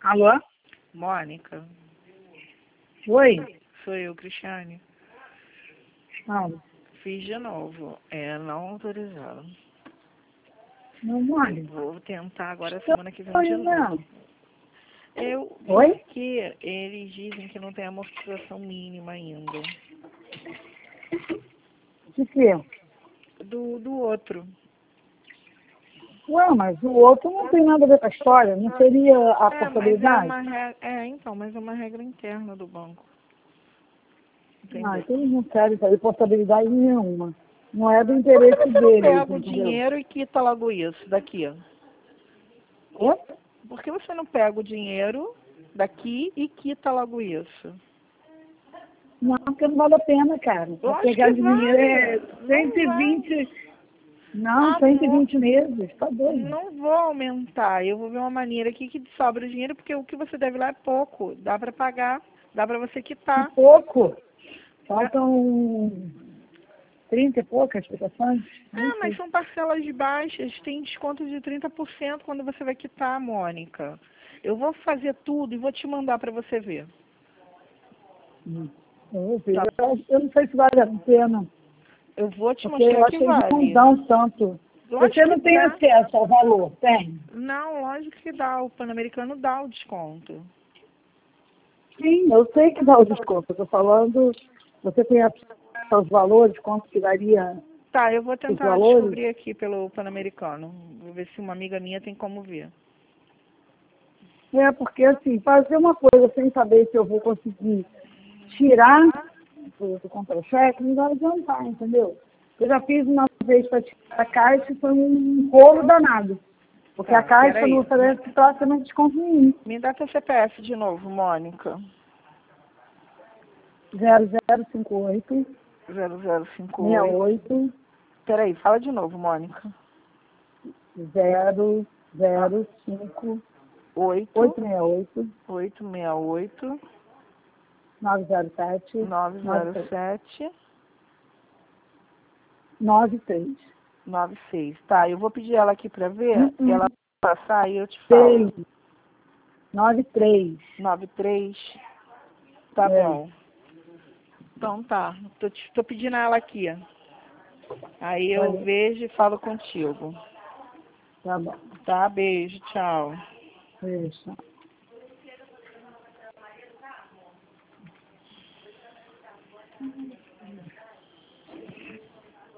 Alô? Mônica, Oi? sou eu, Cristiane. Fala. Fiz de novo. Não autorizado. Não, mole. Vou tentar agora semana que vem de Oi, não. novo. Oi? Porque eles dizem que não tem amortização mínima ainda. De quê? Do outro. Ué, mas o outro não tem nada a ver com a história. Não seria a Mas é portabilidade? uma regra. Então, mas é uma regra interna do banco. Entendeu? Ah, então eles não querem fazer portabilidade nenhuma. Não é do Por que interesse você não deles, pega o entendeu? dinheiro e quita logo isso daqui? Oi? Por que você não pega o dinheiro daqui e quita logo isso? Não, porque não vale a pena, cara. Pra Lógico pegar que dinheiro é vale. Não vai. 120. Não, 120 meses. Tá doido. Não vou aumentar. Eu vou ver uma maneira aqui que sobra o dinheiro, porque o que você deve lá é pouco. Dá para pagar, dá para você E quitar. pouco. Faltam 30 e poucas explicações. Nem Mas sei. são parcelas baixas. Tem desconto de 30% quando você vai quitar, Mônica. Eu vou fazer tudo e vou te mandar para você ver. Eu vou ver. Tá? Eu não sei se vale a pena, Eu vou te porque eu mostrar acho que que eles não vale. dão tanto. Você Lógico não que tem dá. acesso ao valor, tem? Não, lógico que dá. O Pan-Americano dá o desconto. Sim, eu sei que dá o desconto. Eu estou falando, você tem acesso aos valores, quanto que daria Tá, eu vou os tentar valores? descobrir aqui pelo Pan-Americano. Vou ver se uma amiga minha tem como ver. É, porque assim, fazer uma coisa sem saber se eu vou conseguir tirar do contra-cheque, não vai adiantar, entendeu? Eu já fiz uma vez para tirar a caixa e foi um rolo danado. Porque a Tá, caixa não peraí. oferece praticamente desconto nenhum. Me dá teu CPF de novo, Mônica. 0058 0058. 68 Peraí, fala de novo, Mônica. 005 8, 868 868, 907 93. 907, 93. 96. Tá, eu vou pedir ela aqui pra ver. E ela passar e eu te 6. falo. 93. 93. Tá É. bom. Então tá. Tô pedindo ela aqui. Aí eu Olha, vejo e falo contigo. tá bom. Tá? Beijo, tchau. Deixa.